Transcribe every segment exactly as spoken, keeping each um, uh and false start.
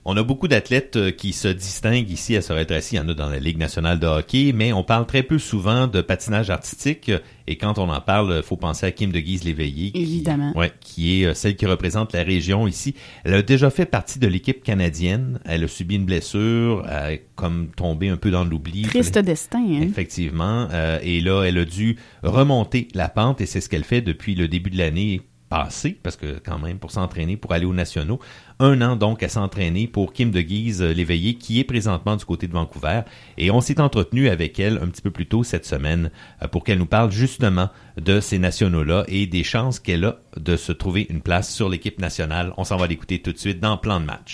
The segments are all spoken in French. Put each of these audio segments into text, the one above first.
On a beaucoup d'athlètes euh, qui se distinguent ici à Sorel-Tracy. Il y en a dans la Ligue nationale de hockey, mais on parle très peu souvent de patinage artistique. Et quand on en parle, il faut penser à Kim de Guise-Léveillé. Évidemment. Qui, ouais, qui est euh, celle qui représente la région ici. Elle a déjà fait partie de l'équipe canadienne. Elle a subi une blessure, elle a comme tombé un peu dans l'oubli. Triste Fallait... destin, hein? Effectivement. Euh, et là, elle a dû remonter la pente et c'est ce qu'elle fait depuis le début de l'année passée, parce que quand même, pour s'entraîner, pour aller aux nationaux. Un an donc à s'entraîner pour Kim de Guise-Léveillé, qui est présentement du côté de Vancouver. Et on s'est entretenu avec elle un petit peu plus tôt cette semaine pour qu'elle nous parle justement de ces nationaux-là et des chances qu'elle a de se trouver une place sur l'équipe nationale. On s'en va l'écouter tout de suite dans Plan de match.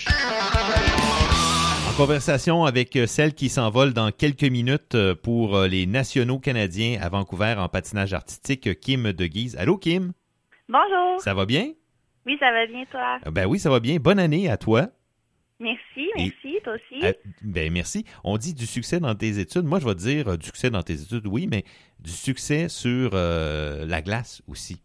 En conversation avec celle qui s'envole dans quelques minutes pour les nationaux canadiens à Vancouver en patinage artistique, Kim de Guise. Allô, Kim? Bonjour. Ça va bien? Oui, ça va bien, toi? Ben oui, ça va bien. Bonne année à toi. Merci, merci, Et, toi aussi. À, ben merci. On dit du succès dans tes études. Moi, je vais te dire euh, du succès dans tes études, oui, mais du succès sur euh, la glace aussi.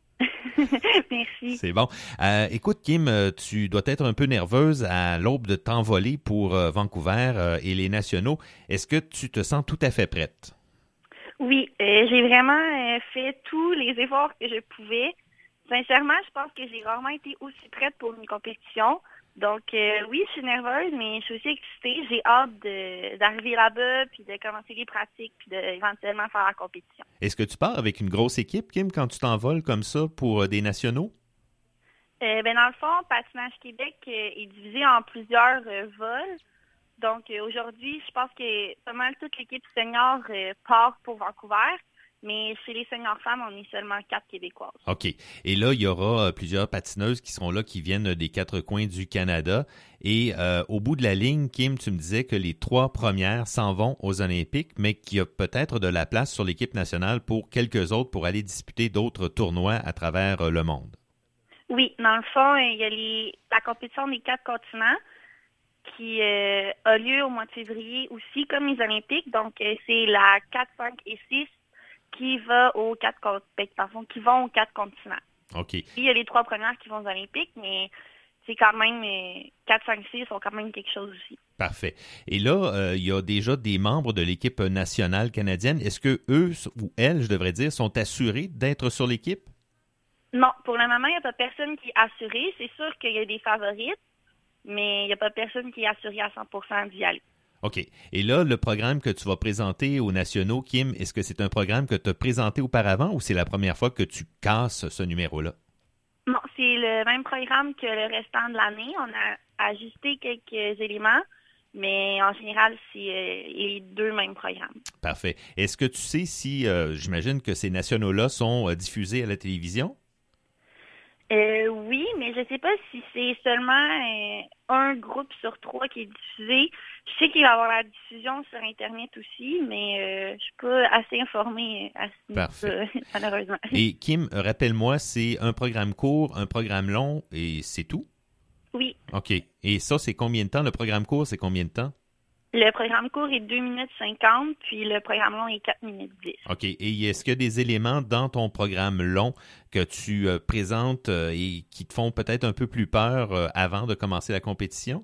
Merci. C'est bon. Euh, écoute, Kim, tu dois être un peu nerveuse à l'aube de t'envoler pour euh, Vancouver euh, et les nationaux. Est-ce que tu te sens tout à fait prête? Oui, euh, j'ai vraiment euh, fait tous les efforts que je pouvais. Sincèrement, je pense que j'ai rarement été aussi prête pour une compétition. Donc, euh, oui, je suis nerveuse, mais je suis aussi excitée. J'ai hâte de, d'arriver là-bas, puis de commencer les pratiques, puis d'éventuellement faire la compétition. Est-ce que tu pars avec une grosse équipe, Kim, quand tu t'envoles comme ça pour euh, des nationaux? Euh, ben, dans le fond, Patinage Québec euh, est divisé en plusieurs euh, vols. Donc, euh, aujourd'hui, je pense que pas mal toute l'équipe senior euh, part pour Vancouver. Mais chez les seniors femmes, on est seulement quatre Québécoises. OK. Et là, il y aura euh, plusieurs patineuses qui seront là, qui viennent des quatre coins du Canada. Et euh, au bout de la ligne, Kim, tu me disais que les trois premières s'en vont aux Olympiques, mais qu'il y a peut-être de la place sur l'équipe nationale pour quelques autres pour aller disputer d'autres tournois à travers euh, le monde. Oui, dans le fond, il y a les, la compétition des quatre continents qui euh, a lieu au mois de février aussi, comme les Olympiques. Donc, euh, c'est la quatre, cinq et six qui va aux quatre continents, qui vont aux quatre continents. OK. Puis, il y a les trois premières qui vont aux Olympiques, mais c'est quand même euh, quatre, cinq, six sont quand même quelque chose aussi. Parfait. Et là, euh, il y a déjà des membres de l'équipe nationale canadienne. Est-ce que eux ou elles, je devrais dire, sont assurés d'être sur l'équipe? Non, pour le moment, il n'y a pas personne qui est assuré. C'est sûr qu'il y a des favorites, mais il n'y a pas personne qui est assuré à cent pour cent d'y aller. OK. Et là, le programme que tu vas présenter aux nationaux, Kim, est-ce que c'est un programme que tu as présenté auparavant ou c'est la première fois que tu casses ce numéro-là? Non, c'est le même programme que le restant de l'année. On a ajusté quelques éléments, mais en général, c'est euh, les deux mêmes programmes. Parfait. Est-ce que tu sais si, euh, j'imagine que ces nationaux-là sont euh, diffusés à la télévision? Euh, oui, mais je ne sais pas si c'est seulement euh, un groupe sur trois qui est diffusé. Je sais qu'il va y avoir la diffusion sur Internet aussi, mais euh, je ne suis pas assez informée à ce niveau-là, malheureusement. Et Kim, rappelle-moi, c'est un programme court, un programme long et c'est tout? Oui. OK. Et ça, c'est combien de temps? Le programme court, c'est combien de temps? Le programme court est deux minutes cinquante, puis le programme long est quatre minutes dix. OK. Et est-ce qu'il y a des éléments dans ton programme long que tu euh, présentes euh, et qui te font peut-être un peu plus peur euh, avant de commencer la compétition?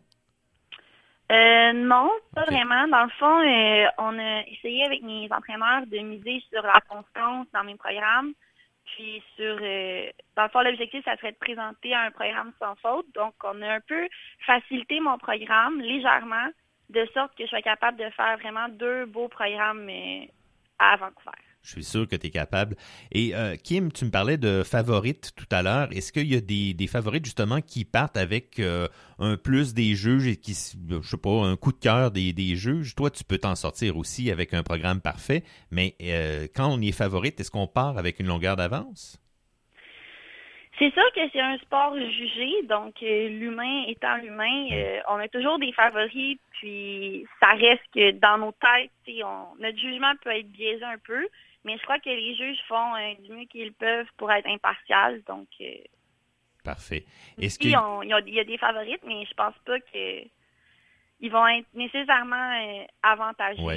Euh, non, pas okay. vraiment. Dans le fond, euh, on a essayé avec mes entraîneurs de miser sur la constance dans mes programmes. Puis sur, euh, dans le fond, l'objectif, ça serait de présenter un programme sans faute. Donc, on a un peu facilité mon programme légèrement, de sorte que je sois capable de faire vraiment deux beaux programmes euh, à Vancouver. Je suis sûr que tu es capable. Et euh, Kim, tu me parlais de favorites tout à l'heure. Est-ce qu'il y a des, des favorites justement qui partent avec euh, un plus des juges et qui, je sais pas, un coup de cœur des, des juges? Toi, tu peux t'en sortir aussi avec un programme parfait, mais euh, quand on est favorite, est-ce qu'on part avec une longueur d'avance? C'est sûr que c'est un sport jugé, donc euh, l'humain étant l'humain, euh, on a toujours des favoris, puis ça reste que dans nos têtes, on, notre jugement peut être biaisé un peu, mais je crois que les juges font euh, du mieux qu'ils peuvent pour être impartials, donc... Euh, Parfait. Est-ce oui, que... on, il, y a, il y a des favorites, mais je pense pas que ils vont être nécessairement euh, avantagés. Ouais. Je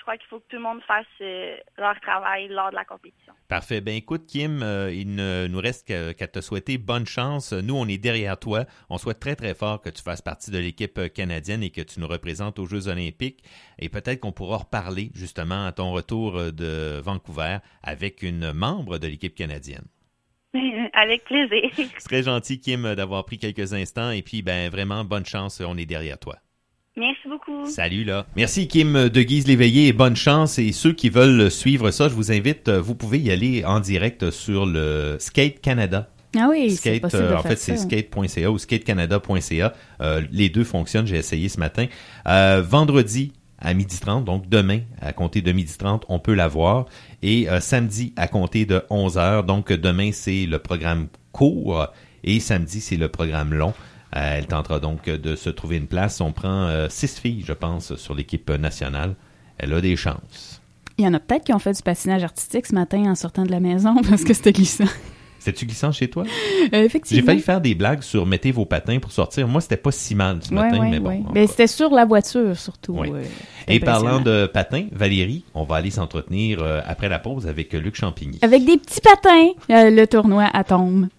je crois qu'il faut que tout le monde fasse euh, leur travail lors de la compétition. Parfait. Ben écoute, Kim, euh, il ne nous reste qu'à, qu'à te souhaiter bonne chance. Nous, on est derrière toi. On souhaite très, très fort que tu fasses partie de l'équipe canadienne et que tu nous représentes aux Jeux olympiques. Et peut-être qu'on pourra reparler justement à ton retour de Vancouver avec une membre de l'équipe canadienne. Avec plaisir. C'est très gentil, Kim, d'avoir pris quelques instants. Et puis, ben vraiment, bonne chance. On est derrière toi. Merci beaucoup. Salut là. Merci Kim de Guise-Léveillé et bonne chance. Et ceux qui veulent suivre ça, je vous invite, vous pouvez y aller en direct sur le Skate Canada. Ah oui, Skate, c'est possible euh, de en faire fait, ça. c'est skate point c a ou skate canada point c a. Euh, les deux fonctionnent, j'ai essayé ce matin. Euh, vendredi à midi trente, donc demain à compter de midi trente, on peut la voir. Et euh, samedi à compter de onze heures, donc demain c'est le programme court et samedi c'est le programme long. Euh, elle tentera donc de se trouver une place. On prend euh, six filles, je pense, sur l'équipe nationale. Elle a des chances. Il y en a peut-être qui ont fait du patinage artistique ce matin en sortant de la maison parce que c'était glissant. C'était-tu glissant chez toi? Euh, effectivement. J'ai failli faire des blagues sur mettez vos patins pour sortir. Moi, c'était pas si mal ce matin, ouais, ouais, mais bon. ouais. Ben, c'était sur la voiture, surtout. Oui. Euh, Et parlant de patins, Valérie, on va aller s'entretenir euh, après la pause avec Luc Champigny. Avec des petits patins, euh, le tournoi à tombe.